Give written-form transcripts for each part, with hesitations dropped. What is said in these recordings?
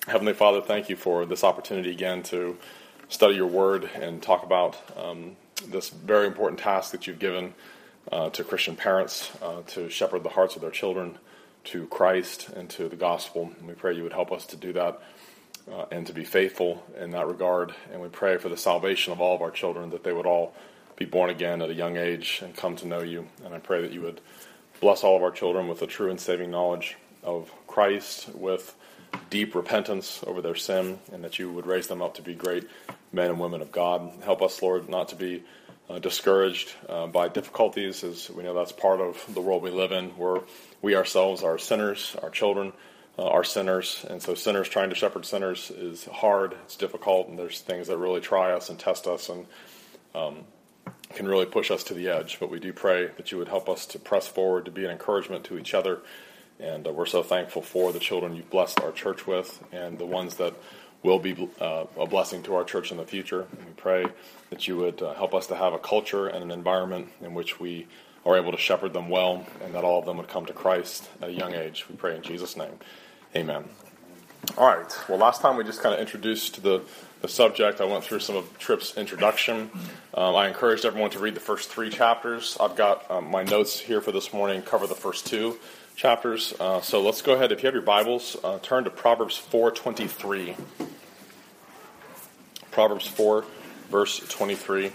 Heavenly Father, thank you for this opportunity again to study your word and talk about this very important task that you've given to Christian parents to shepherd the hearts of their children to Christ and to the gospel. And we pray you would help us to do that and to be faithful in that regard. And we pray for the salvation of all of our children, that they would all be born again at a young age and come to know you. And I pray that you would bless all of our children with a true and saving knowledge of Christ, with deep repentance over their sin, and that you would raise them up to be great men and women of God. Help us, Lord, not to be discouraged by difficulties, as we know that's part of the world we live in, where we ourselves are sinners, our children are sinners, and so sinners trying to shepherd sinners is hard, it's difficult, and there's things that really try us and test us and can really push us to the edge. But we do pray that you would help us to press forward, to be an encouragement to each other. And we're so thankful for the children you've blessed our church with and the ones that will be a blessing to our church in the future. And we pray that you would help us to have a culture and an environment in which we are able to shepherd them well, and that all of them would come to Christ at a young age. We pray in Jesus' name. Amen. All right. Well, last time we just kind of introduced the subject. I went through some of Tripp's introduction. I encouraged everyone to read the first 3 chapters. I've got my notes here for this morning cover the first 2 chapters. So let's go ahead. If you have your Bibles, turn to Proverbs 4:23. Proverbs 4, verse 23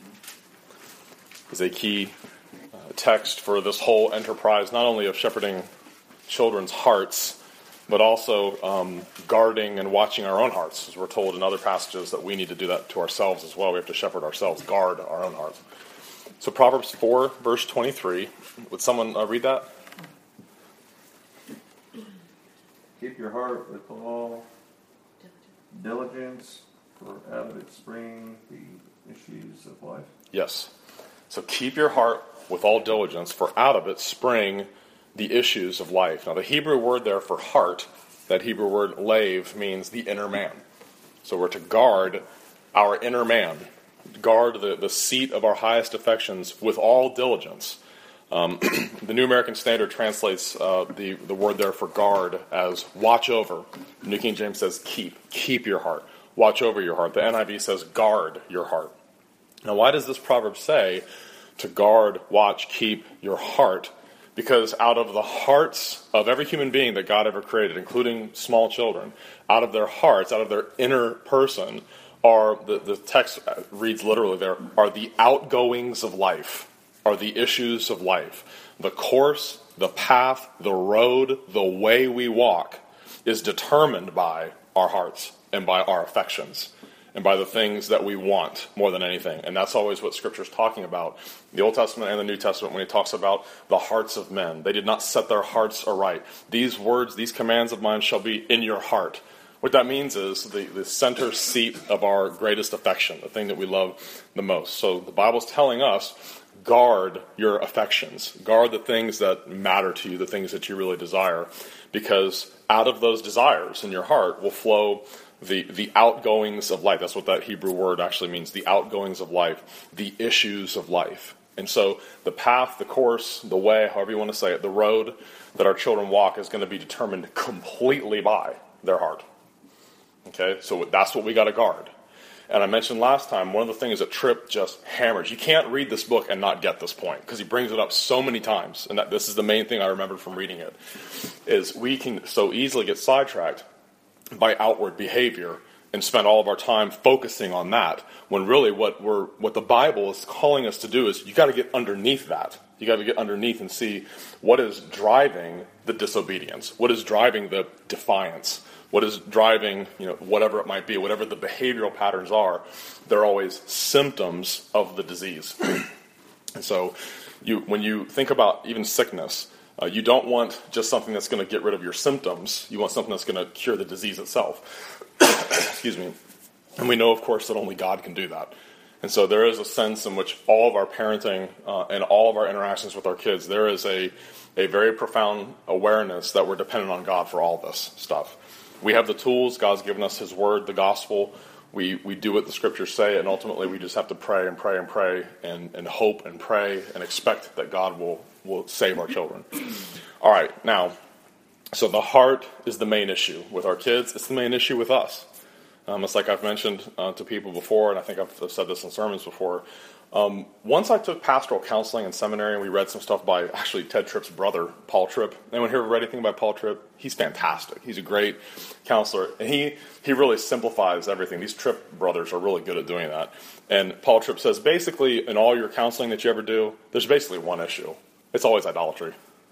is a key text for this whole enterprise, not only of shepherding children's hearts, but also guarding and watching our own hearts. As we're told in other passages that we need to do that to ourselves as well. We have to shepherd ourselves, guard our own hearts. So Proverbs 4, verse 23. Would someone read that? Keep your heart with all diligence, for out of it spring the issues of life. Yes. So keep your heart with all diligence, for out of it spring the issues of life. Now the Hebrew word there for heart, that Hebrew word lave, means the inner man. So we're to guard our inner man, guard the seat of our highest affections with all diligence. The New American Standard translates the word there for guard as watch over. The New King James says keep your heart, watch over your heart. The NIV says guard your heart. Now why does this proverb say to guard, watch, keep your heart? Because out of the hearts of every human being that God ever created, including small children, out of their hearts, out of their inner person, are, the text reads literally there, are the outgoings of life, are the issues of life. The course, the path, the road, the way we walk is determined by our hearts and by our affections and by the things that we want more than anything. And that's always what Scripture's talking about. The Old Testament and the New Testament, when he talks about the hearts of men. They did not set their hearts aright. These words, these commands of mine shall be in your heart. What that means is the center seat of our greatest affection, the thing that we love the most. So the Bible's telling us, guard your affections. Guard the things that matter to you, the things that you really desire. Because out of those desires in your heart will flow the outgoings of life. That's what that Hebrew word actually means, the outgoings of life, the issues of life. And so the path, the course, the way, however you want to say it, the road that our children walk is going to be determined completely by their heart. Okay, so that's what we got to guard. And I mentioned last time, one of the things that Tripp just hammers, you can't read this book and not get this point, because he brings it up so many times, and this is the main thing I remembered from reading it, is we can so easily get sidetracked by outward behavior and spend all of our time focusing on that, when really what the Bible is calling us to do is you got to get underneath that. You got to get underneath and see what is driving the disobedience, what is driving the defiance, what is driving, whatever it might be, whatever the behavioral patterns are. They're always symptoms of the disease. And so when you think about even sickness, you don't want just something that's going to get rid of your symptoms. You want something that's going to cure the disease itself. Excuse me. And we know, of course, that only God can do that. And so there is a sense in which all of our parenting and all of our interactions with our kids, there is a very profound awareness that we're dependent on God for all this stuff. We have the tools. God's given us His Word, the gospel. We do what the Scriptures say, and ultimately we just have to pray and pray and pray and hope and pray and expect that God will save our children. All right, now, So the heart is the main issue with our kids. It's the main issue with us. It's like I've mentioned to people before, and I think I've said this in sermons before. Once I took pastoral counseling in seminary, and we read some stuff by actually Ted Tripp's brother, Paul Tripp. Anyone here read anything by Paul Tripp? He's fantastic. He's a great counselor, and he really simplifies everything. These Tripp brothers are really good at doing that. And Paul Tripp says, basically, in all your counseling that you ever do, there's basically one issue. It's always idolatry.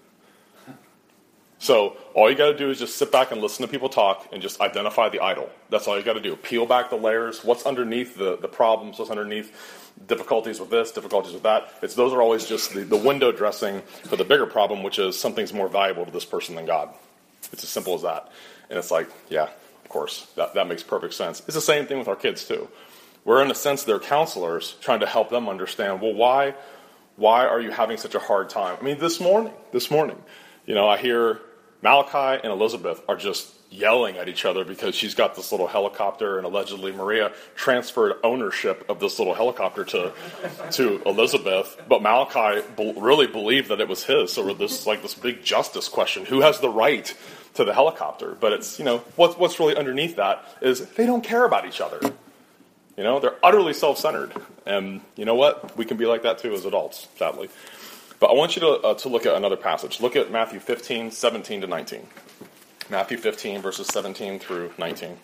So all you got to do is just sit back and listen to people talk and just identify the idol. That's all you got to do. Peel back the layers. What's underneath the problems? What's underneath difficulties with this, difficulties with that? Those are always just the window dressing for the bigger problem, which is something's more valuable to this person than God. It's as simple as that. And it's like, yeah, of course, that makes perfect sense. It's the same thing with our kids too. We're in a sense their counselors trying to help them understand, well, why are you having such a hard time? I mean, this morning, I hear Malachi and Elizabeth are just yelling at each other because she's got this little helicopter, and allegedly Maria transferred ownership of this little helicopter to Elizabeth, but Malachi really believed that it was his. So this big justice question: who has the right to the helicopter? But it's what's really underneath that is they don't care about each other. They're utterly self-centered, and you know what? We can be like that too as adults, sadly. But I want you to look at another passage. Look at Matthew 15, 17 to 19. Matthew 15, verses 17 through 19.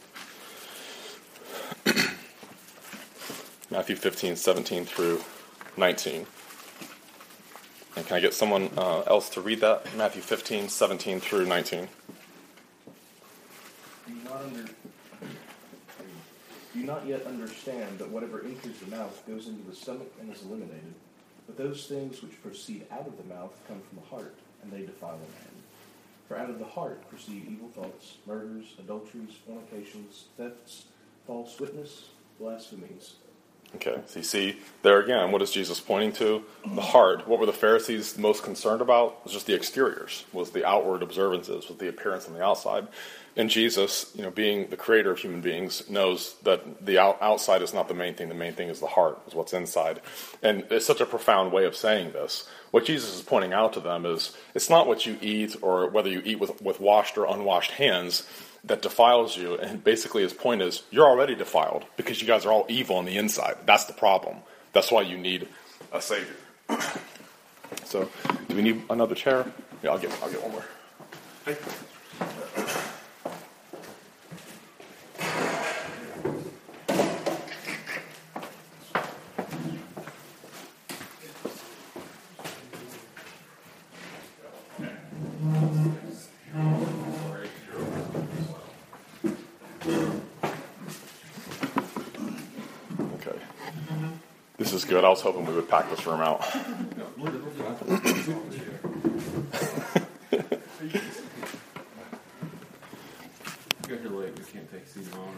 Matthew 15, 17 through 19. And can I get someone else to read that? Matthew 15, 17 through 19. Do you not yet understand that whatever enters the mouth goes into the stomach and is eliminated? But those things which proceed out of the mouth come from the heart, and they defile a man. For out of the heart proceed evil thoughts, murders, adulteries, fornications, thefts, false witness, blasphemies. Okay, so you see, there again, what is Jesus pointing to? The heart. What were the Pharisees most concerned about? It was just the exteriors, was the outward observances, was the appearance on the outside. And Jesus, being the creator of human beings, knows that the outside is not the main thing. The main thing is the heart, is what's inside. And it's such a profound way of saying this. What Jesus is pointing out to them is, it's not what you eat or whether you eat with washed or unwashed hands that defiles you. And basically his point is, you're already defiled because you guys are all evil on the inside. That's the problem. That's why you need a Savior. So, do we need another chair? Yeah, I'll get one more. Hey. This is good. I was hoping we would pack this room out. You're late. We can't take seat on.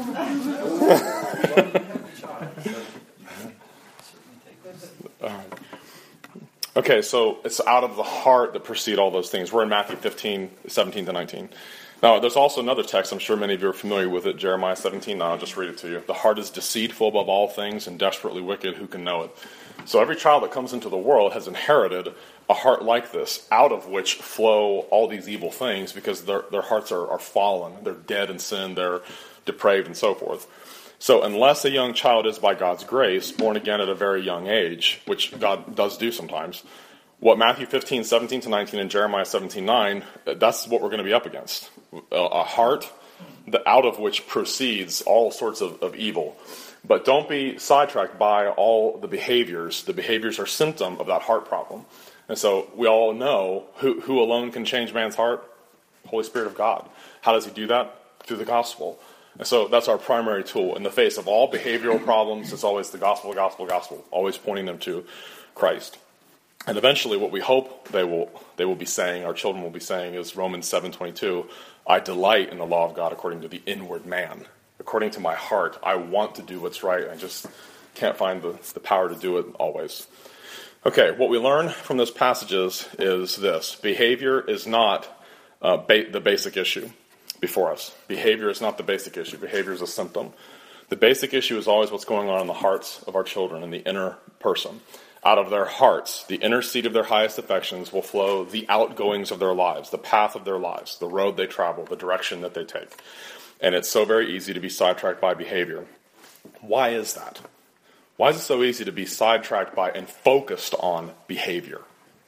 Okay, so it's out of the heart that proceed all those things. We're in Matthew 15, 17 to 19. Now, there's also another text. I'm sure many of you are familiar with it. Jeremiah 17. Now, I'll just read it to you. The heart is deceitful above all things and desperately wicked. Who can know it? So every child that comes into the world has inherited a heart like this, out of which flow all these evil things because their hearts are fallen. They're dead in sin. They're depraved and so forth. So unless a young child is, by God's grace, born again at a very young age, which God does do sometimes, what Matthew 15, 17 to 19 and Jeremiah 17, 9, that's what we're going to be up against. A heart out of which proceeds all sorts of evil. But don't be sidetracked by all the behaviors. The behaviors are a symptom of that heart problem. And so we all know who alone can change man's heart? Holy Spirit of God. How does he do that? Through the gospel. And so that's our primary tool. In the face of all behavioral problems, it's always the gospel, always pointing them to Christ. And eventually what we hope they will be saying, our children will be saying, is Romans 7:22, I delight in the law of God according to the inward man. According to my heart, I want to do what's right. I just can't find the power to do it always. Okay, what we learn from those passages is this. Behavior is not the basic issue before us. Behavior is not the basic issue. Behavior is a symptom. The basic issue is always what's going on in the hearts of our children, in the inner person. Out of their hearts, the inner seat of their highest affections, will flow the outgoings of their lives, the path of their lives, the road they travel, the direction that they take. And it's so very easy to be sidetracked by behavior. Why is that? Why is it so easy to be sidetracked by and focused on behavior?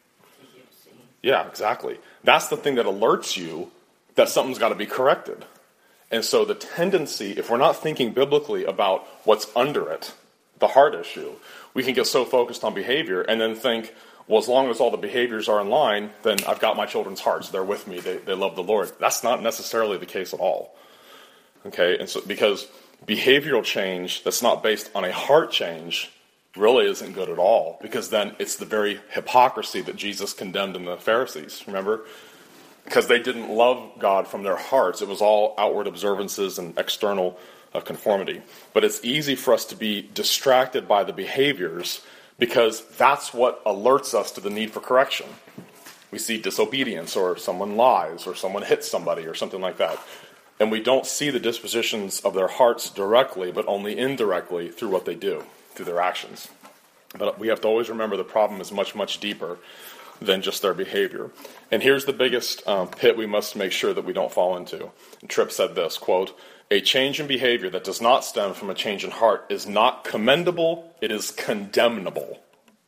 Yeah, exactly. That's the thing that alerts you that something's got to be corrected. And so the tendency, if we're not thinking biblically about what's under it, the heart issue, we can get so focused on behavior and then think, well, as long as all the behaviors are in line, then I've got my children's hearts. They're with me. They love the Lord. That's not necessarily the case at all. Okay, and so because behavioral change that's not based on a heart change really isn't good at all, because then it's the very hypocrisy that Jesus condemned in the Pharisees, remember? Because they didn't love God from their hearts. It was all outward observances and external conformity. But it's easy for us to be distracted by the behaviors because that's what alerts us to the need for correction. We see disobedience, or someone lies, or someone hits somebody, or something like that. And we don't see the dispositions of their hearts directly, but only indirectly through what they do, through their actions. But we have to always remember the problem is much, much deeper than just their behavior. And here's the biggest pit we must make sure that we don't fall into. And Tripp said this, quote, "A change in behavior that does not stem from a change in heart is not commendable, it is condemnable.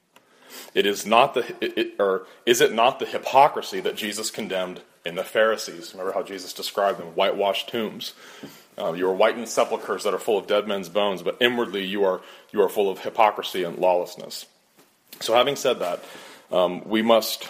It is not is it not the hypocrisy that Jesus condemned in the Pharisees?" Remember how Jesus described them, whitewashed tombs. You are whitened sepulchres that are full of dead men's bones, but inwardly you are full of hypocrisy and lawlessness. So having said that, we must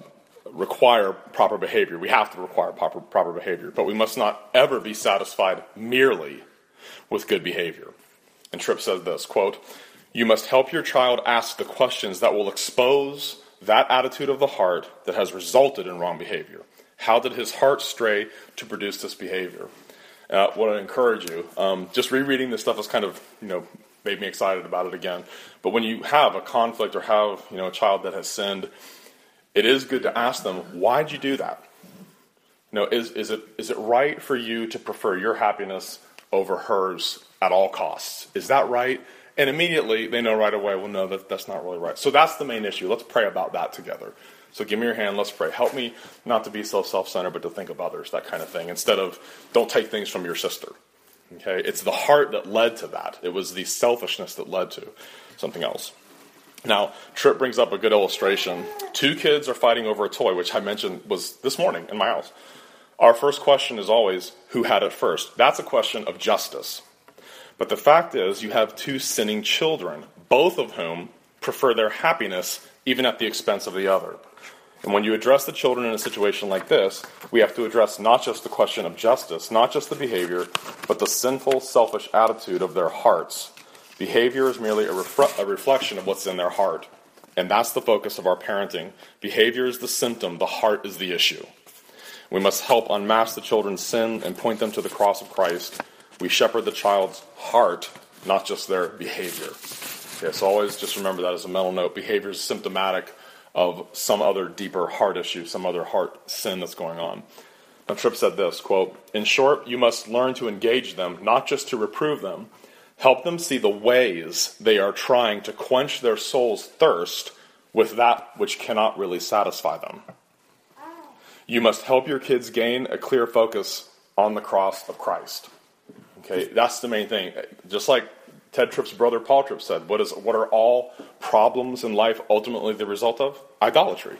require proper behavior. We have to require proper behavior, but we must not ever be satisfied merely with good behavior. And Tripp says this, quote, "You must help your child ask the questions that will expose that attitude of the heart that has resulted in wrong behavior. How did his heart stray to produce this behavior?" What I encourage you, just rereading this stuff has kind of, made me excited about it again. But when you have a conflict or have, a child that has sinned, it is good to ask them, why'd you do that? Is it right for you to prefer your happiness over hers at all costs? Is that right? And immediately they know right away, well, no, that's not really right. So that's the main issue. Let's pray about that together. So give me your hand, let's pray. Help me not to be so self-centered, but to think of others, that kind of thing. Instead of, don't take things from your sister. Okay? It's the heart that led to that. It was the selfishness that led to something else. Now, Tripp brings up a good illustration. Two kids are fighting over a toy, which I mentioned was this morning in my house. Our first question is always, who had it first? That's a question of justice. But the fact is, you have two sinning children, both of whom prefer their happiness even at the expense of the other. And when you address the children in a situation like this, we have to address not just the question of justice, not just the behavior, but the sinful, selfish attitude of their hearts. Behavior is merely a reflection of what's in their heart. And that's the focus of our parenting. Behavior is the symptom, the heart is the issue. We must help unmask the children's sin and point them to the cross of Christ. We shepherd the child's heart, not just their behavior. Okay, so always just remember that as a mental note. Behavior is symptomatic of some other deeper heart issue, some other heart sin that's going on. Now, Tripp said this, quote, "In short, you must learn to engage them, not just to reprove them. Help them see the ways they are trying to quench their soul's thirst with that which cannot really satisfy them. You must help your kids gain a clear focus on the cross of Christ." Okay, that's the main thing. Just like Ted Tripp's brother Paul Tripp said, what are all problems in life ultimately the result of? Idolatry.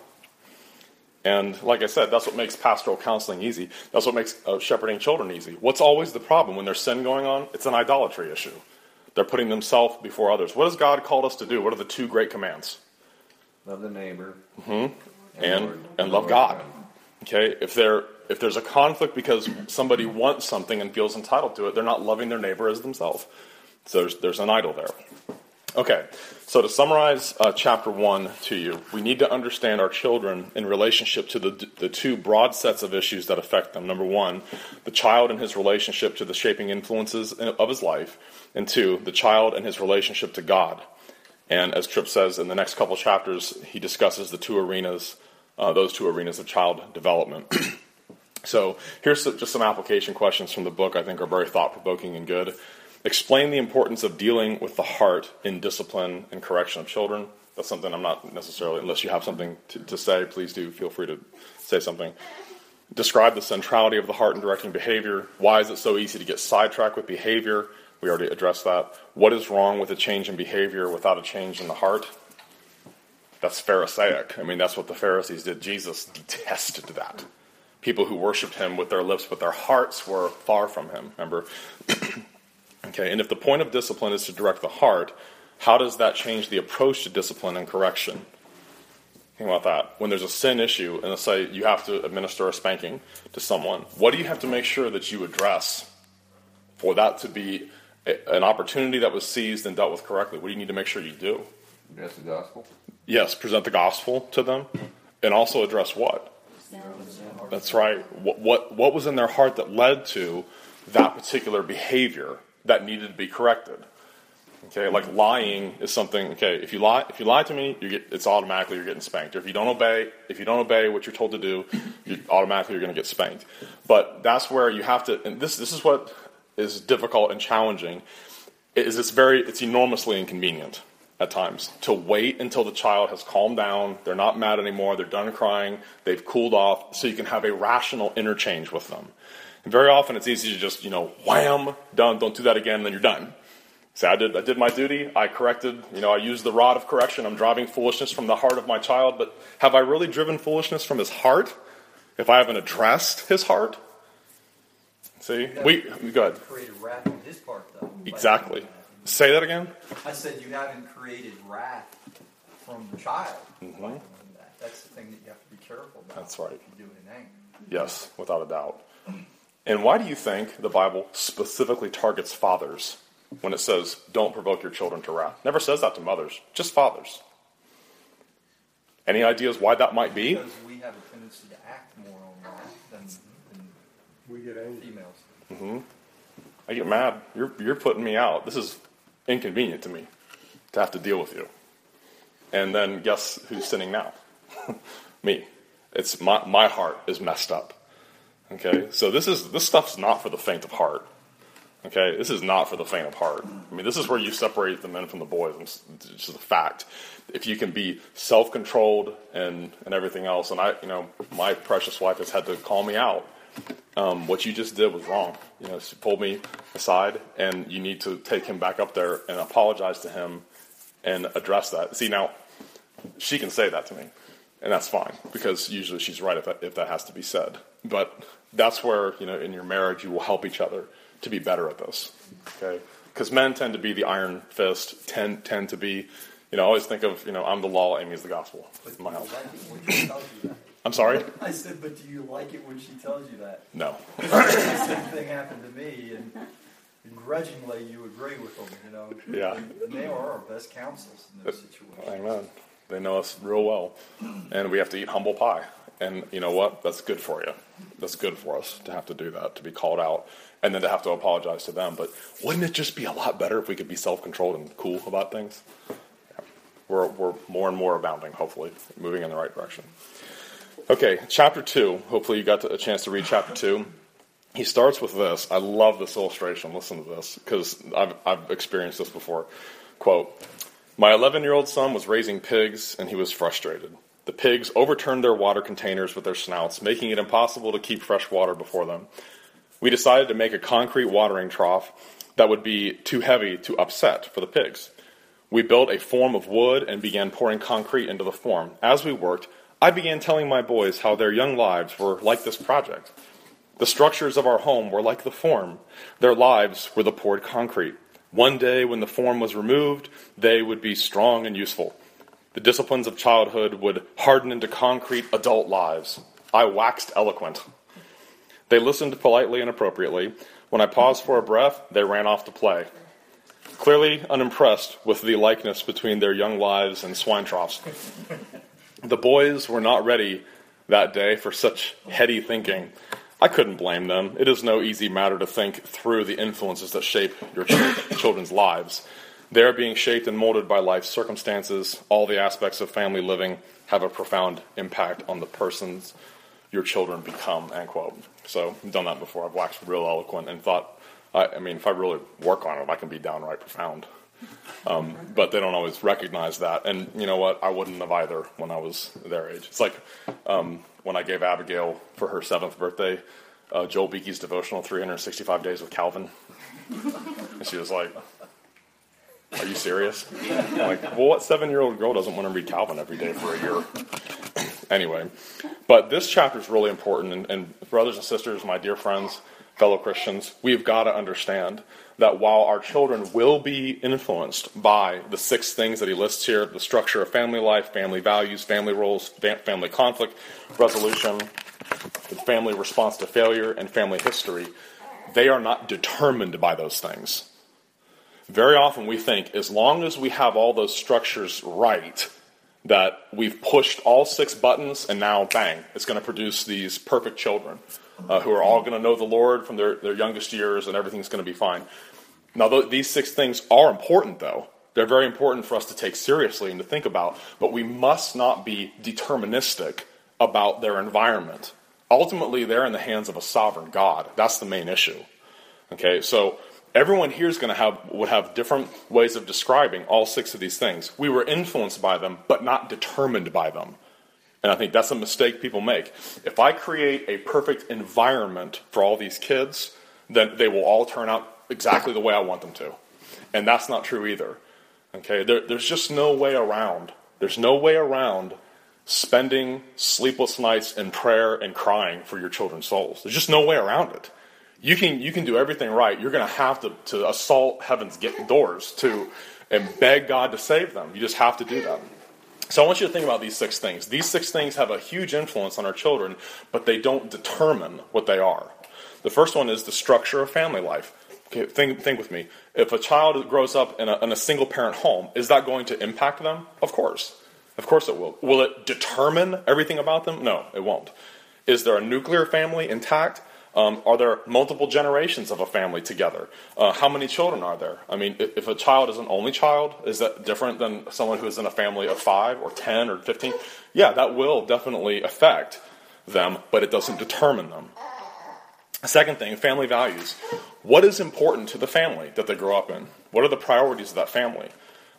And like I said, that's what makes pastoral counseling easy. That's what makes shepherding children easy. What's always the problem when there's sin going on? It's an idolatry issue. They're putting themselves before others. What has God called us to do? What are the two great commands? Love the neighbor. And love God. Okay, if there's a conflict because somebody wants something and feels entitled to it, they're not loving their neighbor as themselves. So there's an idol there. Okay, so to summarize chapter 1 to you, we need to understand our children in relationship to the two broad sets of issues that affect them. Number 1, the child and his relationship to the shaping influences of his life. And 2, the child and his relationship to God. And as Tripp says in the next couple chapters, he discusses those two arenas of child development. So here's just some application questions from the book I think are very thought-provoking and good. Explain the importance of dealing with the heart in discipline and correction of children. That's something I'm not necessarily, unless you have something to say, please do feel free to say something. Describe the centrality of the heart in directing behavior. Why is it so easy to get sidetracked with behavior? We already addressed that. What is wrong with a change in behavior without a change in the heart? That's Pharisaic. I mean, that's what the Pharisees did. Jesus detested that. People who worshipped him with their lips, but their hearts were far from him, remember? Okay, and if the point of discipline is to direct the heart, how does that change the approach to discipline and correction? Think about that. When there's a sin issue, and let's say you have to administer a spanking to someone, what do you have to make sure that you address for that to be an opportunity that was seized and dealt with correctly? What do you need to make sure you do? Address the gospel. Yes, present the gospel to them, and also address what? That's right. What was in their heart that led to that particular behavior that needed to be corrected? Okay, like lying is something. Okay, if you lie to me, it's automatically you're getting spanked. Or if you don't obey what you're told to do, automatically you're going to get spanked. But that's where you have to. And this is what is difficult and challenging. It's enormously inconvenient at times to wait until the child has calmed down, they're not mad anymore, they're done crying, they've cooled off, so you can have a rational interchange with them. And very often it's easy to just, wham, done, don't do that again, and then you're done. Say, I did my duty, I corrected, I used the rod of correction, I'm driving foolishness from the heart of my child, but have I really driven foolishness from his heart if I haven't addressed his heart? See? Go ahead. Created wrath on his part, though. Exactly. Say that again? I said you haven't created wrath from the child. Mm-hmm. That's the thing that you have to be careful about. That's right. If you do it in anger. Yes, without a doubt. And why do you think the Bible specifically targets fathers when it says, don't provoke your children to wrath? Never says that to mothers, just fathers. Any ideas why that might be? Because we have a tendency to act more on wrath than We get angry. females. Mm-hmm. I get mad. You're putting me out. This is inconvenient to me to have to deal with you. And then guess who's sinning now? Me. It's my heart is messed up. Okay, so this stuff's not for the faint of heart. Okay, this is not for the faint of heart. I mean, this is where you separate the men from the boys. It's just a fact. If you can be self-controlled and everything else, and my precious wife has had to call me out. What you just did was wrong. She pulled me aside, and you need to take him back up there and apologize to him and address that. See, now, she can say that to me, and that's fine, because usually she's right if that has to be said. But that's where, in your marriage, you will help each other to be better at this, okay? Because men tend to be the iron fist, tend to be, I always think of, I'm the law, Amy's the gospel in my house. I'm sorry? I said, but do you like it when she tells you that? No. The same thing happened to me, and grudgingly you agree with them, Yeah. And they are our best counsels in those situations. Amen. They know us real well. And we have to eat humble pie. And you know what? That's good for you. That's good for us to have to do that, to be called out, and then to have to apologize to them. But wouldn't it just be a lot better if we could be self-controlled and cool about things? Yeah. We're more and more abounding, hopefully, moving in the right direction. Okay, chapter 2. Hopefully you got a chance to read chapter 2. He starts with this. I love this illustration. Listen to this, because I've experienced this before. Quote, my 11-year-old son was raising pigs, and he was frustrated. The pigs overturned their water containers with their snouts, making it impossible to keep fresh water before them. We decided to make a concrete watering trough that would be too heavy to upset for the pigs. We built a form of wood and began pouring concrete into the form. As we worked, I began telling my boys how their young lives were like this project. The structures of our home were like the form. Their lives were the poured concrete. One day, when the form was removed, they would be strong and useful. The disciplines of childhood would harden into concrete adult lives. I waxed eloquent. They listened politely and appropriately. When I paused for a breath, they ran off to play. Clearly unimpressed with the likeness between their young lives and swine troughs. The boys were not ready that day for such heady thinking. I couldn't blame them. It is no easy matter to think through the influences that shape your children's lives. They are being shaped and molded by life's circumstances. All the aspects of family living have a profound impact on the persons your children become, end quote. So I've done that before. I've waxed real eloquent and thought, if I really work on it, I can be downright profound. But they don't always recognize that. And you know what? I wouldn't have either when I was their age. It's like when I gave Abigail for her 7th birthday, Joel Beake's devotional, 365 Days with Calvin. And she was like, are you serious? I'm like, well, what 7-year-old girl doesn't want to read Calvin every day for a year? Anyway, but this chapter is really important. And brothers and sisters, my dear friends, fellow Christians, we've got to understand that while our children will be influenced by the 6 things that he lists here, the structure of family life, family values, family roles, family conflict resolution, family response to failure, and family history, they are not determined by those things. Very often we think as long as we have all those structures right, that we've pushed all 6 buttons and now, bang, it's going to produce these perfect children who are all going to know the Lord from their youngest years and everything's going to be fine. Now, these 6 things are important, though. They're very important for us to take seriously and to think about, but we must not be deterministic about their environment. Ultimately, they're in the hands of a sovereign God. That's the main issue. Okay, so everyone here is going to would have different ways of describing all 6 of these things. We were influenced by them, but not determined by them. And I think that's a mistake people make. If I create a perfect environment for all these kids, then they will all turn out exactly the way I want them to. And that's not true either. Okay, there's just no way around. There's no way around spending sleepless nights in prayer and crying for your children's souls. There's just no way around it. You can do everything right. You're going to have to assault heaven's doors and beg God to save them. You just have to do that. So I want you to think about these 6 things. These 6 things have a huge influence on our children, but they don't determine what they are. The first one is the structure of family life. Okay, think with me. If a child grows up in a single-parent home, is that going to impact them? Of course. Of course it will. Will it determine everything about them? No, it won't. Is there a nuclear family intact? Are there multiple generations of a family together? How many children are there? I mean, if a child is an only child, is that different than someone who is in a family of 5 or 10 or 15? Yeah, that will definitely affect them, but it doesn't determine them. Second thing, family values. What is important to the family that they grow up in? What are the priorities of that family?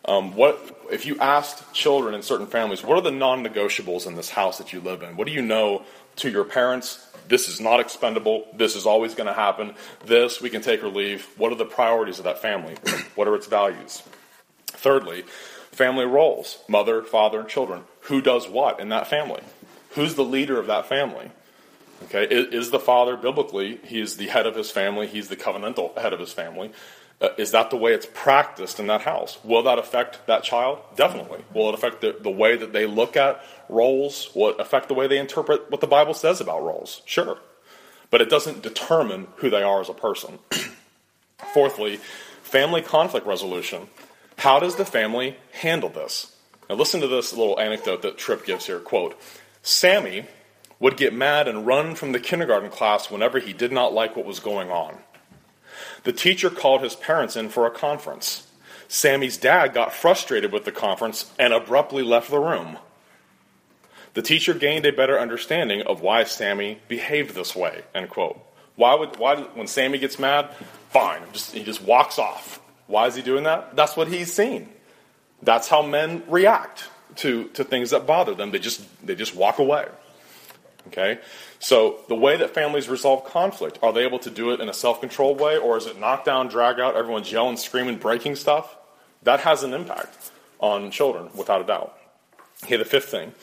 If you asked children in certain families, what are the non-negotiables in this house that you live in? What do you know to your parents? This is not expendable. This is always going to happen. This, we can take or leave. What are the priorities of that family? What are its values? Thirdly, family roles. Mother, father, children. Who does what in that family? Who's the leader of that family? Okay, is the father biblically, he's the head of his family, he's the covenantal head of his family. Is that the way it's practiced in that house? Will that affect that child? Definitely. Will it affect the way that they look at roles? Will it affect the way they interpret what the Bible says about roles? Sure. But it doesn't determine who they are as a person. Fourthly, family conflict resolution. How does the family handle this? Now listen to this little anecdote that Tripp gives here. Quote, Sammy would get mad and run from the kindergarten class whenever he did not like what was going on. The teacher called his parents in for a conference. Sammy's dad got frustrated with the conference and abruptly left the room. The teacher gained a better understanding of why Sammy behaved this way, end quote. When Sammy gets mad, fine, he just walks off. Why is he doing that? That's what he's seen. That's how men react to things that bother them. They just walk away. Okay? So the way that families resolve conflict, are they able to do it in a self-controlled way, or is it knock down, drag out, everyone's yelling, screaming, breaking stuff? That has an impact on children, without a doubt. Okay, the fifth thing,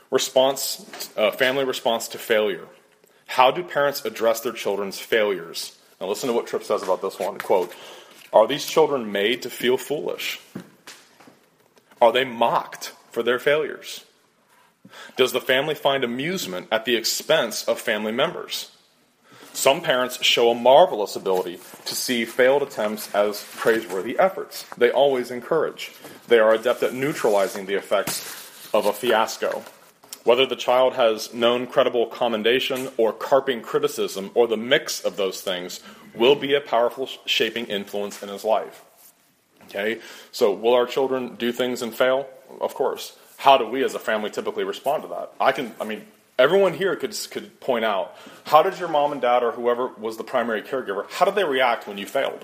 family response to failure. How do parents address their children's failures? Now listen to what Tripp says about this one. Quote, are these children made to feel foolish? Are they mocked for their failures? Does the family find amusement at the expense of family members? Some parents show a marvelous ability to see failed attempts as praiseworthy efforts. They always encourage. They are adept at neutralizing the effects of a fiasco. Whether the child has known credible commendation or carping criticism or the mix of those things will be a powerful shaping influence in his life. Okay? So will our children do things and fail? Of course. How do we as a family typically respond to that? Everyone here could point out, how did your mom and dad or whoever was the primary caregiver, how did they react when you failed?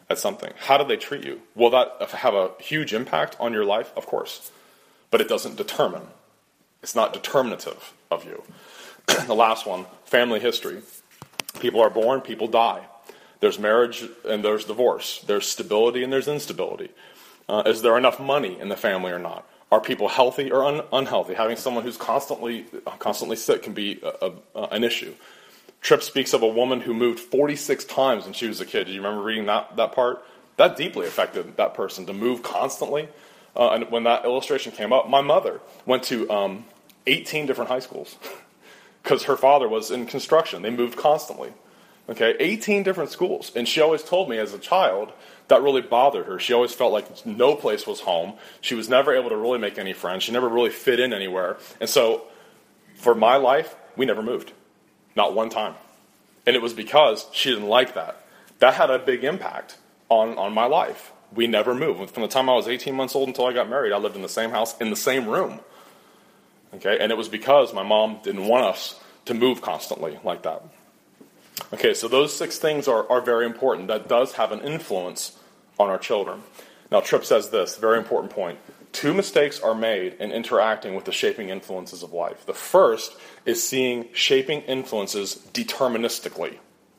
at something. How do they treat you? Will that have a huge impact on your life? Of course. But it doesn't determine. It's not determinative of you. The last one, family history. People are born, people die. There's marriage and there's divorce. There's stability and there's instability. Is there enough money in the family or not? Are people healthy or unhealthy? Having someone who's constantly sick can be an issue. Tripp speaks of a woman who moved 46 times when she was a kid. Do you remember reading that part? That deeply affected that person to move constantly. And when that illustration came up, my mother went to 18 different high schools because her father was in construction. They moved constantly. Okay, 18 different schools. And she always told me as a child that really bothered her. She always felt like no place was home. She was never able to really make any friends. She never really fit in anywhere. And so for my life, we never moved. Not one time. And it was because she didn't like that. That had a big impact on my life. We never moved. From the time I was 18 months old until I got married, I lived in the same house, in the same room. Okay, and it was because my mom didn't want us to move constantly like that. Okay, so those 6 things are very important. That does have an influence on our children. Now, Tripp says this, very important point. 2 mistakes are made in interacting with the shaping influences of life. The first is seeing shaping influences deterministically.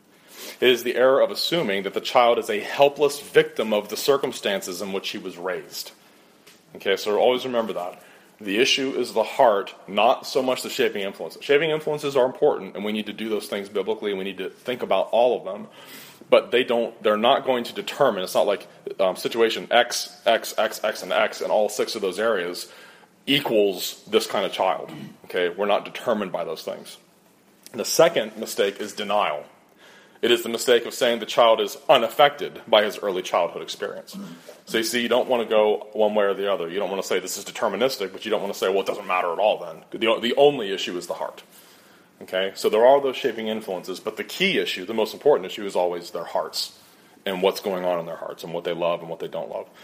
It is the error of assuming that the child is a helpless victim of the circumstances in which he was raised. Okay, so always remember that. The issue is the heart, not so much the shaping influences. Shaping influences are important, and we need to do those things biblically, and we need to think about all of them. But they're not going to determine. It's not like situation X, X, X, X, and X, and all 6 of those areas equals this kind of child. Okay, we're not determined by those things. The second mistake is denial. It is the mistake of saying the child is unaffected by his early childhood experience. So you see, you don't want to go one way or the other. You don't want to say this is deterministic, but you don't want to say, well, it doesn't matter at all then. The only issue is the heart. Okay, so there are those shaping influences, but the key issue, the most important issue, is always their hearts and what's going on in their hearts and what they love and what they don't love.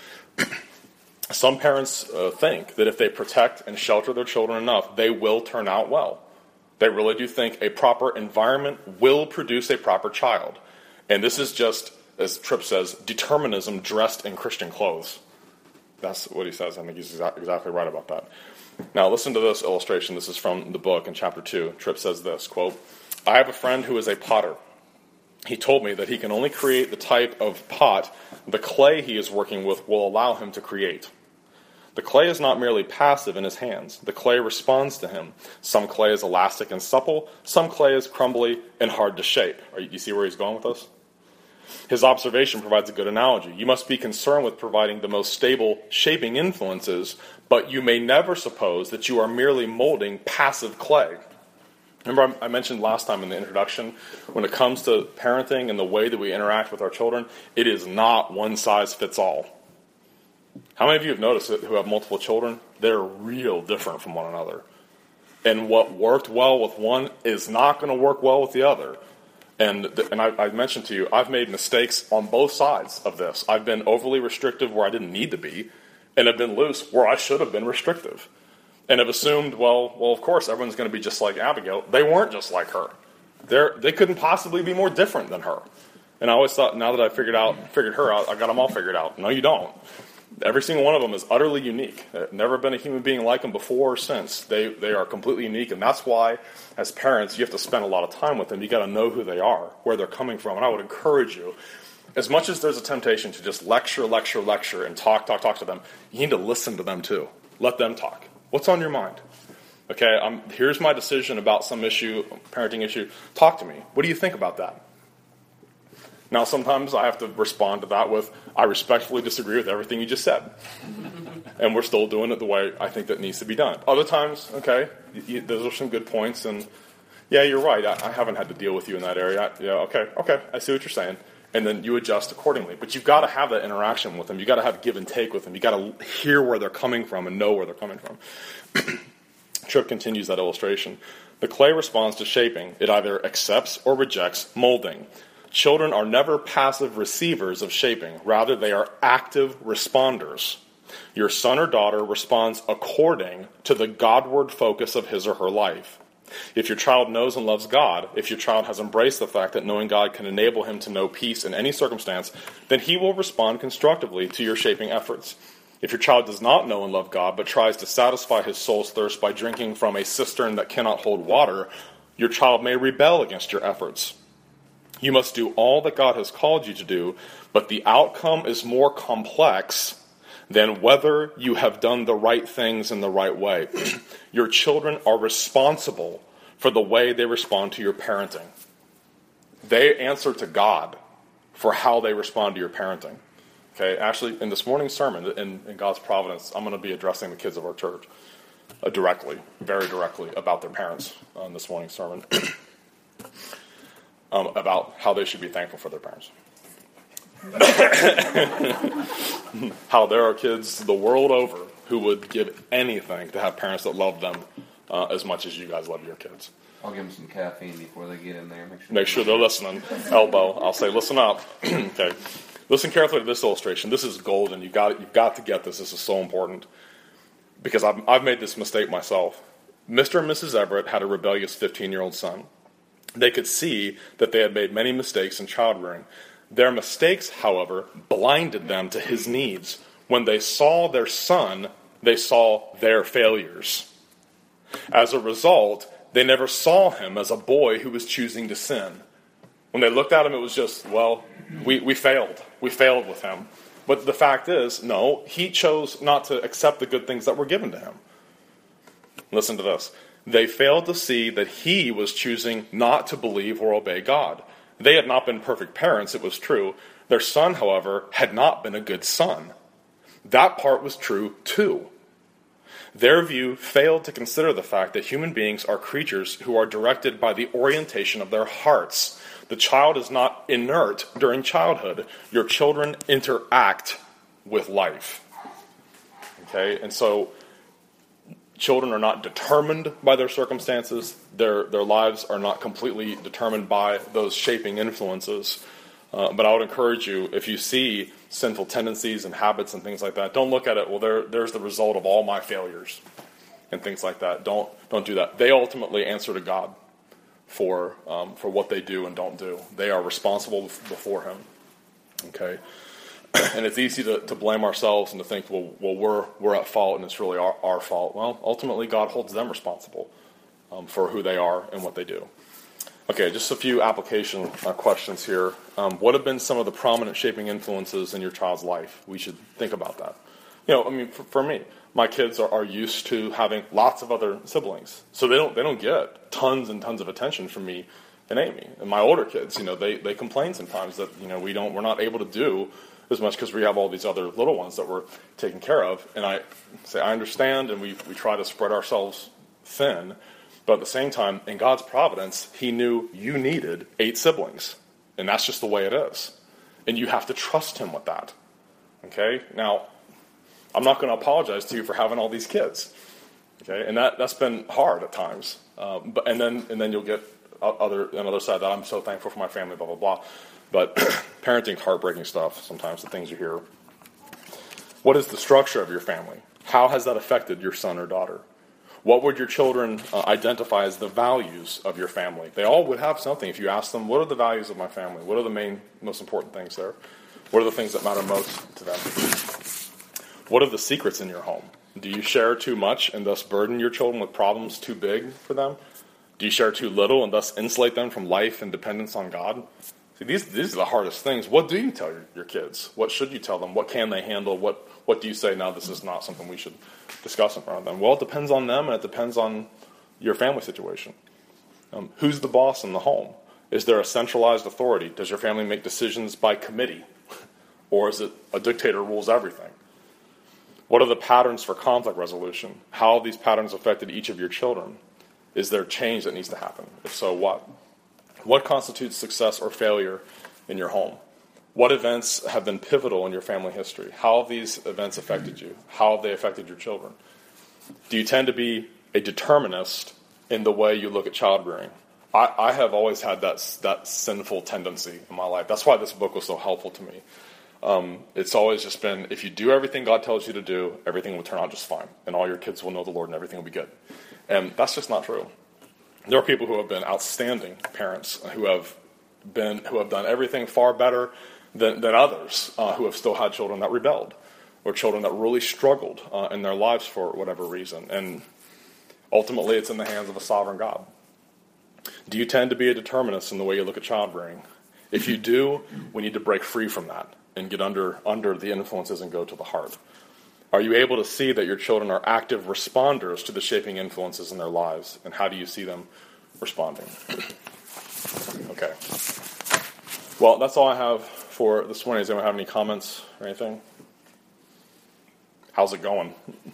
Some parents think that if they protect and shelter their children enough, they will turn out well. They really do think a proper environment will produce a proper child. And this is just, as Tripp says, determinism dressed in Christian clothes. That's what he says. I think he's exactly right about that. Now, listen to this illustration. This is from the book in chapter 2. Tripp says this, quote, I have a friend who is a potter. He told me that he can only create the type of pot the clay he is working with will allow him to create. The clay is not merely passive in his hands. The clay responds to him. Some clay is elastic and supple. Some clay is crumbly and hard to shape. You see where he's going with this? His observation provides a good analogy. You must be concerned with providing the most stable shaping influences, but you may never suppose that you are merely molding passive clay. Remember I mentioned last time in the introduction, when it comes to parenting and the way that we interact with our children, it is not one size fits all. How many of you have noticed it who have multiple children? They're real different from one another. And what worked well with one is not going to work well with the other. And I mentioned to you, I've made mistakes on both sides of this. I've been overly restrictive where I didn't need to be, and I've been loose where I should have been restrictive. And have assumed, well, of course, everyone's going to be just like Abigail. They weren't just like her. They couldn't possibly be more different than her. And I always thought, now that I figured her out, I got them all figured out. No, you don't. Every single one of them is utterly unique. Never been a human being like them before or since. They are completely unique, and that's why, as parents, you have to spend a lot of time with them. You got to know who they are, where they're coming from. And I would encourage you, as much as there's a temptation to just lecture, and talk to them, you need to listen to them too. Let them talk. What's on your mind? Okay, here's my decision about some issue, parenting issue. Talk to me. What do you think about that? Now, sometimes I have to respond to that with, I respectfully disagree with everything you just said. And we're still doing it the way I think that needs to be done. Other times, okay, those are some good points. And, yeah, you're right. I haven't had to deal with you in that area. Okay, I see what you're saying. And then you adjust accordingly. But you've got to have that interaction with them. You've got to have give and take with them. You've got to hear where they're coming from and know where they're coming from. Tripp continues that illustration. The clay responds to shaping. It either accepts or rejects molding. Children are never passive receivers of shaping. Rather, they are active responders. Your son or daughter responds according to the Godward focus of his or her life. If your child knows and loves God, if your child has embraced the fact that knowing God can enable him to know peace in any circumstance, then he will respond constructively to your shaping efforts. If your child does not know and love God, but tries to satisfy his soul's thirst by drinking from a cistern that cannot hold water, your child may rebel against your efforts. You must do all that God has called you to do, but the outcome is more complex than whether you have done the right things in the right way. Your children are responsible for the way they respond to your parenting. They answer to God for how they respond to your parenting. Okay, actually, in this morning's sermon, in God's providence, I'm going to be addressing the kids of our church directly, very directly, about their parents in this morning's sermon, about how they should be thankful for their parents. How there are kids the world over who would give anything to have parents that love them as much as you guys love your kids. I'll give them some caffeine before they get in there. Make sure they're listening. Elbow. I'll say, listen up. Okay. Listen carefully to this illustration. This is golden. You've got to get this. This is so important. Because I've made this mistake myself. Mr. and Mrs. Everett had a rebellious 15-year-old son. They could see that they had made many mistakes in child rearing. Their mistakes, however, blinded them to his needs. When they saw their son, they saw their failures. As a result, they never saw him as a boy who was choosing to sin. When they looked at him, it was just, well, we failed. We failed with him. But the fact is, no, he chose not to accept the good things that were given to him. Listen to this. They failed to see that he was choosing not to believe or obey God. They had not been perfect parents, it was true. Their son, however, had not been a good son. That part was true, too. Their view failed to consider the fact that human beings are creatures who are directed by the orientation of their hearts. The child is not inert during childhood. Your children interact with life. Okay, and so children are not determined by their circumstances. Their lives are not completely determined by those shaping influences. But I would encourage you, if you see sinful tendencies and habits and things like that, don't look at it, well, there's the result of all my failures and things like that. Don't do that. They ultimately answer to God for what they do and don't do. They are responsible before him. Okay? And it's easy to blame ourselves and to think, well, we're at fault and it's really our fault. Well, ultimately, God holds them responsible for who they are and what they do. Okay, just a few application questions here. What have been some of the prominent shaping influences in your child's life? We should think about that. For me, my kids are used to having lots of other siblings, so they don't get tons and tons of attention from me and Amy. And my older kids, they complain sometimes that we're not able to do as much because we have all these other little ones that we're taking care of. And I say I understand, and we try to spread ourselves thin. But at the same time, in God's providence, he knew you needed 8 siblings. And that's just the way it is. And you have to trust him with that. Okay? Now, I'm not going to apologize to you for having all these kids. Okay? And that's been hard at times. But then you'll get another side that I'm so thankful for my family, blah, blah, blah. But parenting, heartbreaking stuff sometimes, the things you hear. What is the structure of your family? How has that affected your son or daughter? What would your children identify as the values of your family? They all would have something. If you ask them, what are the values of my family? What are the most important things there? What are the things that matter most to them? What are the secrets in your home? Do you share too much and thus burden your children with problems too big for them? Do you share too little and thus insulate them from life and dependence on God? See, these are the hardest things. What do you tell your kids? What should you tell them? What can they handle? What do you say, no, this is not something we should discuss in front of them? Well, it depends on them, and it depends on your family situation. Who's the boss in the home? Is there a centralized authority? Does your family make decisions by committee? Or is it a dictator rules everything? What are the patterns for conflict resolution? How have these patterns affected each of your children? Is there change that needs to happen? If so, what? What constitutes success or failure in your home? What events have been pivotal in your family history? How have these events affected you? How have they affected your children? Do you tend to be a determinist in the way you look at child rearing? I have always had that sinful tendency in my life. That's why this book was so helpful to me. It's always just been, if you do everything God tells you to do, everything will turn out just fine. And all your kids will know the Lord and everything will be good. And that's just not true. There are people who have been outstanding parents who have done everything far better than others who have still had children that rebelled or children that really struggled in their lives for whatever reason. And ultimately, it's in the hands of a sovereign God. Do you tend to be a determinist in the way you look at child rearing? If you do, we need to break free from that and get under the influences and go to the heart. Are you able to see that your children are active responders to the shaping influences in their lives? And how do you see them responding? Okay. Well, that's all I have for this morning. Does anyone have any comments or anything? How's it going?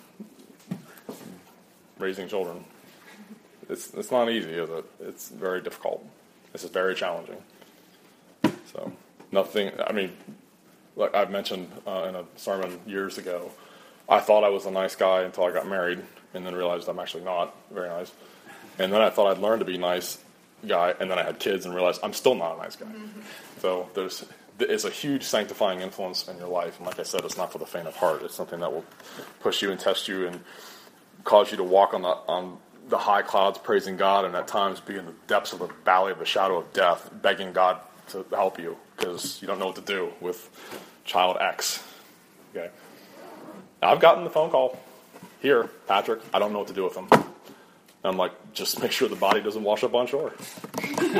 Raising children. It's not easy, is it? It's very difficult. This is very challenging. So, nothing, I mean, like I've mentioned in a sermon years ago, I thought I was a nice guy until I got married, and then realized I'm actually not very nice. And then I thought I'd learn to be a nice guy, and then I had kids and realized I'm still not a nice guy. So it's a huge sanctifying influence in your life. And like I said, it's not for the faint of heart. It's something that will push you and test you and cause you to walk on the high clouds praising God, and at times be in the depths of the valley of the shadow of death, begging God to help you because you don't know what to do with child X. Okay. I've gotten the phone call, here, Patrick, I don't know what to do with them. And I'm like, just make sure the body doesn't wash up on shore. I'm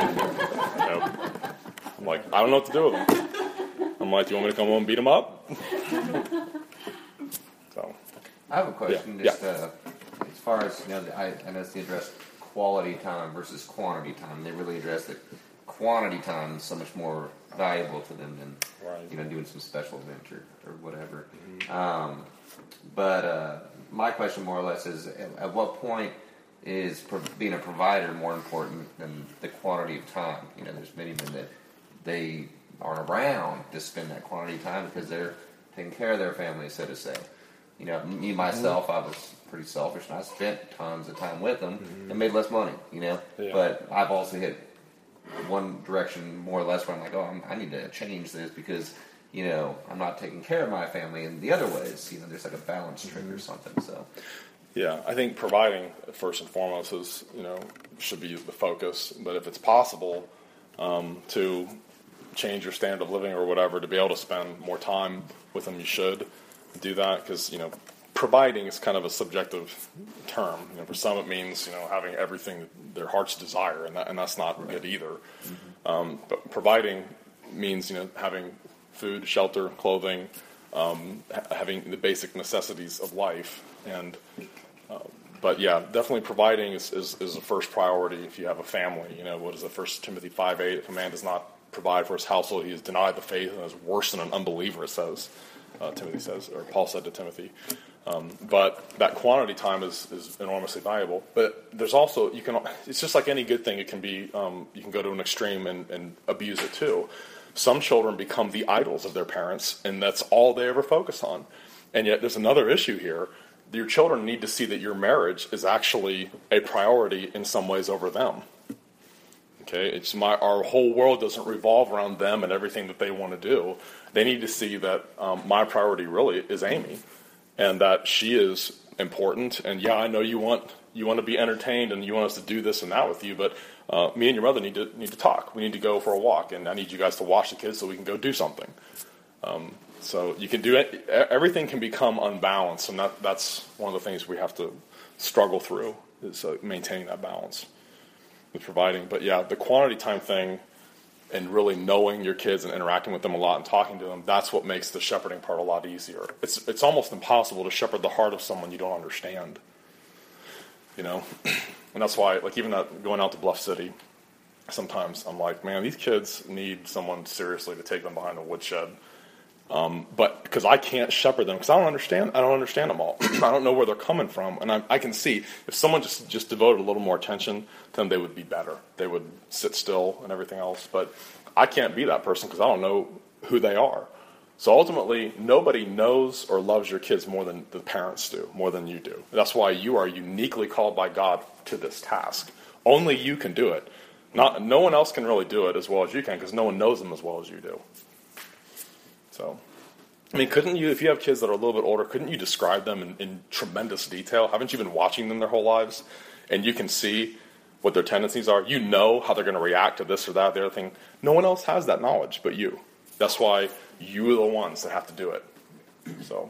like, I don't know what to do with them. I'm like, do you want me to come home and beat them up? So, I have a question. Yeah. Just as far as, I know they address quality time versus quantity time. They really address that quantity time is so much more valuable to them than doing some special event or whatever. Mm-hmm. But my question more or less is, at what point is being a provider more important than the quantity of time? There's many men that they aren't around to spend that quantity of time because they're taking care of their family, so to say. Me, myself, I was pretty selfish, and I spent tons of time with them and made less money, Yeah. But I've also hit one direction more or less where I'm like, I need to change this because, I'm not taking care of my family in the other ways. There's like a balance trick or something, so. Yeah, I think providing, first and foremost, is, should be the focus. But if it's possible to change your standard of living or whatever, to be able to spend more time with them, you should do that because, providing is kind of a subjective term. For some it means, having everything their hearts desire, and that's not good either. Mm-hmm. But providing means, having food, shelter, clothing, having the basic necessities of life. And but yeah, definitely providing is the first priority if you have a family. What is it, 1 Timothy 5:8? If a man does not provide for his household, he has denied the faith and is worse than an unbeliever, it says. Timothy says, or Paul said to Timothy. But that quantity time is enormously valuable. But there's also, it's just like any good thing, it can be, you can go to an extreme and abuse it too. Some children become the idols of their parents, and that's all they ever focus on. And yet there's another issue here. Your children need to see that your marriage is actually a priority in some ways over them. Okay, our whole world doesn't revolve around them and everything that they want to do. They need to see that my priority really is Amy, and that she is important. And yeah, I know you want to be entertained and you want us to do this and that with you, but me and your mother need to talk. We need to go for a walk, and I need you guys to watch the kids so we can go do something. So you can do it. Everything can become unbalanced, and that's one of the things we have to struggle through is maintaining that balance with providing. But yeah, the quantity time thing and really knowing your kids and interacting with them a lot and talking to them, that's what makes the shepherding part a lot easier. It's almost impossible to shepherd the heart of someone you don't understand. And that's why, like, even going out to Bluff City, sometimes I'm like, man, these kids need someone seriously to take them behind the woodshed. But because I can't shepherd them, because I don't understand them all. I don't know where they're coming from, and I can see if someone just devoted a little more attention, then they would be better. They would sit still and everything else. But I can't be that person because I don't know who they are. So ultimately, nobody knows or loves your kids more than the parents do, more than you do. That's why you are uniquely called by God to this task. Only you can do it. No one else can really do it as well as you can because no one knows them as well as you do. So, couldn't you, if you have kids that are a little bit older, couldn't you describe them in tremendous detail? Haven't you been watching them their whole lives? And you can see what their tendencies are. You know how they're going to react to this or that, the other thing. No one else has that knowledge but you. That's why you are the ones that have to do it. So,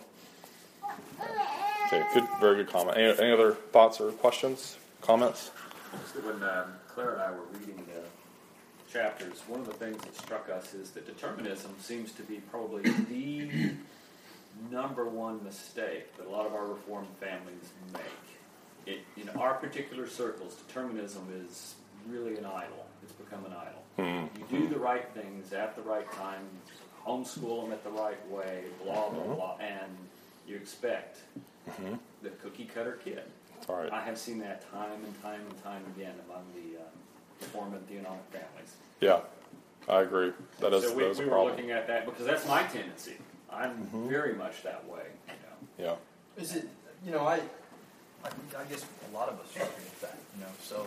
okay, good, very good comment. Any other thoughts or questions, comments? When Claire and I were reading the chapters, one of the things that struck us is that determinism seems to be probably the number one mistake that a lot of our Reformed families make. In our particular circles, determinism is really an idol. It's become an idol. You do the right things at the right time, homeschool them at the right way, blah, blah, blah, and you expect the cookie-cutter kid. All right. I have seen that time and time and time again among the Reformed and theonomic families. Yeah, I agree. That is So we a were problem. looking at that because that's my tendency. I'm very much that way. Yeah. Is it, I guess a lot of us struggle with that, so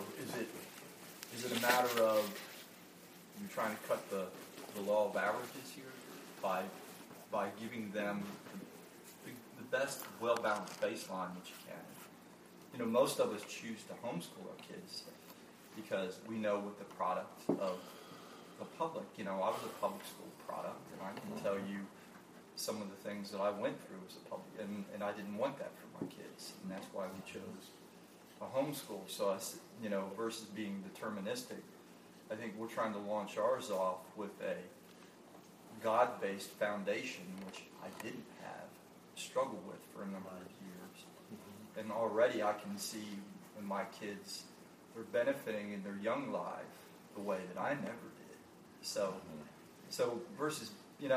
is it a matter of you trying to cut the law of averages here by giving them the best well-balanced baseline that you can? Most of us choose to homeschool our kids because we know what the product of the public, I was a public school product, and I can tell you some of the things that I went through as a public, and I didn't want that for my kids, and that's why we chose a homeschool. So versus being deterministic, I think we're trying to launch ours off with a God-based foundation, which I didn't have, struggled with for a number of years, and already I can see when my kids are benefiting in their young life the way that I never did. So versus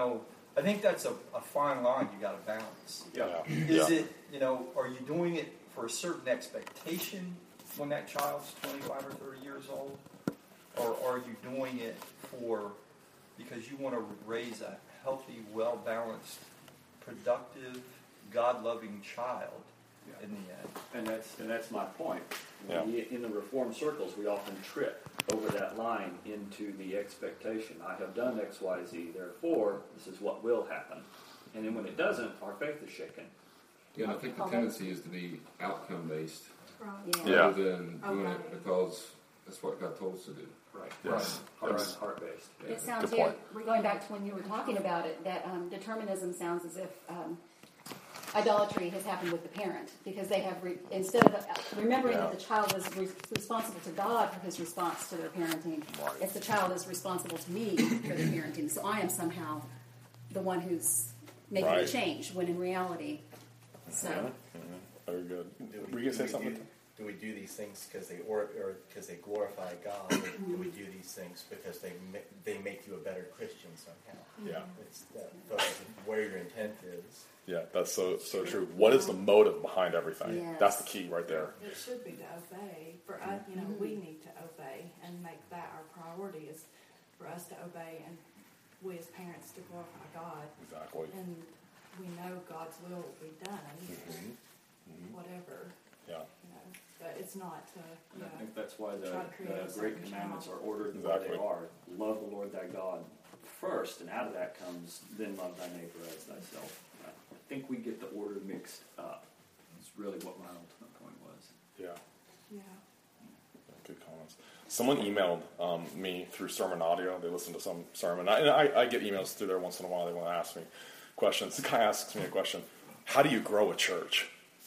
I think that's a fine line you got to balance. Yeah. Is it, are you doing it for a certain expectation when that child's 25 or 30 years old? Or are you doing it because you want to raise a healthy, well-balanced, productive, God-loving child in the end? And that's my point. Yeah. In the Reformed circles, we often trip over that line into the expectation. I have done X, Y, Z, therefore, this is what will happen. And then when it doesn't, our faith is shaken. Yeah, I think the tendency is to be outcome-based Yeah. rather than doing it because that's what God told us to do. Right. Yes. Right. Heart-based. Yeah. It sounds Good here, point. we're going back to when you were talking about it, that determinism sounds as if idolatry has happened with the parent, because they have, instead of remembering that the child is responsible to God for his response to their parenting, it's the child is responsible to me for their parenting. So I am somehow the one who's making the change, when in reality, so. Very good. Were you going to say something? Do we do these things because they or because they glorify God? Or do we do these things because they make you a better Christian somehow? Yeah. It's where your intent is. Yeah, that's so true. What is the motive behind everything? Yes. That's the key right there. It should be to obey. For us, we need to obey and make that our priority, is for us to obey and we as parents to glorify God. Exactly. And we know God's will will be done, whatever. Yeah. But it's not to. And I think that's why the try to create a Great certain Commandments child. are ordered the way Exactly. they are. Love the Lord thy God first, and out of that comes, then love thy neighbor as thyself. I think we get the order mixed up. It's really what my ultimate point was. Yeah. Yeah. Good comments. Someone emailed me through sermon audio. They listened to some sermon. I get emails through there once in a while. They want to ask me questions. The guy asks me a question: how do you grow a church?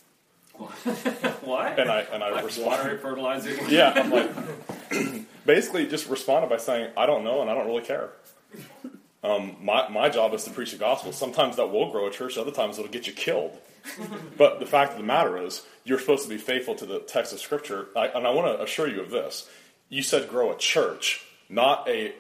What? And I Like respond. water it, fertilize it? Yeah, I'm like, basically just responded by saying, I don't know and I don't really care. My job is to preach the gospel. Sometimes that will grow a church, other times it'll get you killed. But the fact of the matter is, you're supposed to be faithful to the text of Scripture. And I want to assure you of this. You said grow a church, not a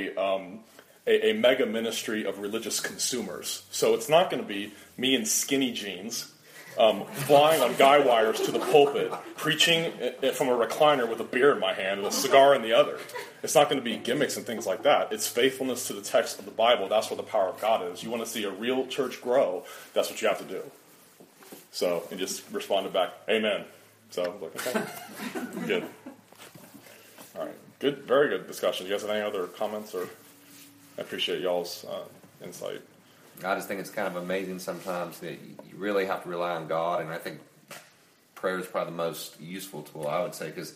mega ministry of religious consumers. So it's not going to be me in skinny jeans, flying on guy wires to the pulpit, preaching from a recliner with a beer in my hand and a cigar in the other. It's not going to be gimmicks and things like that. It's faithfulness to the text of the Bible. That's where the power of God is. You want to see a real church grow, that's what you have to do. So, and just responded back, amen. So, I was like, okay, good. All right, good, very good discussion. You guys have any other comments? Or I appreciate y'all's insight. I just think it's kind of amazing sometimes that you really have to rely on God, and I think prayer is probably the most useful tool, I would say, because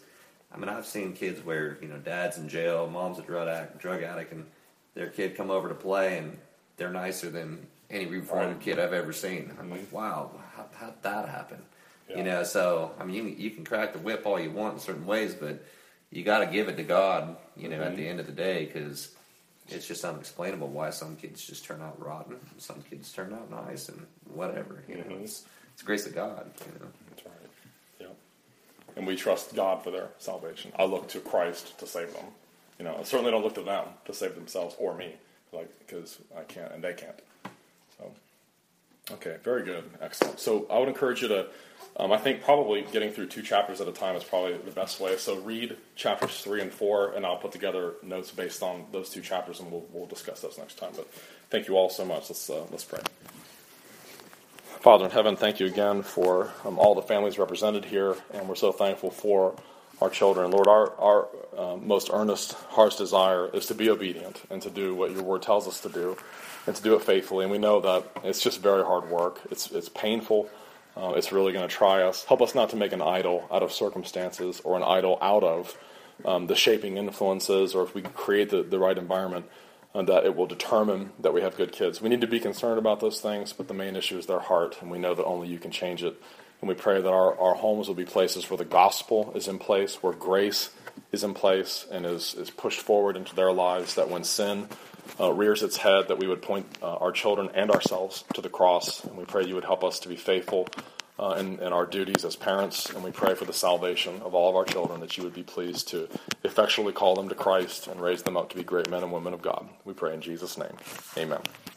I mean, I've seen kids where, dad's in jail, mom's a drug addict, and their kid come over to play, and they're nicer than any reformed kid I've ever seen. I'm like, wow, how'd that happen? Yeah. So, I mean, you can crack the whip all you want in certain ways, but you got to give it to God, at the end of the day, because it's just unexplainable why some kids just turn out rotten, and some kids turn out nice, and whatever. It's grace of God. That's right. Yeah. And we trust God for their salvation. I look to Christ to save them. I certainly don't look to them to save themselves or me, because I can't and they can't. So, okay, very good, excellent. So I would encourage you to. I think probably getting through 2 chapters at a time is probably the best way. So read chapters 3 and 4, and I'll put together notes based on those 2 chapters, and we'll discuss those next time. But thank you all so much. Let's pray. Father in heaven, thank you again for all the families represented here, and we're so thankful for our children. Lord, our most earnest heart's desire is to be obedient and to do what your word tells us to do, and to do it faithfully. And we know that it's just very hard work. It's painful. It's really going to try us. Help us not to make an idol out of circumstances or an idol out of the shaping influences, or if we create the right environment, that it will determine that we have good kids. We need to be concerned about those things, but the main issue is their heart, and we know that only you can change it. And we pray that our homes will be places where the gospel is in place, where grace is in place and is pushed forward into their lives, that when sin rears its head, that we would point our children and ourselves to the cross. And we pray you would help us to be faithful in our duties as parents. And we pray for the salvation of all of our children, that you would be pleased to effectually call them to Christ and raise them up to be great men and women of God. We pray in Jesus' name. Amen.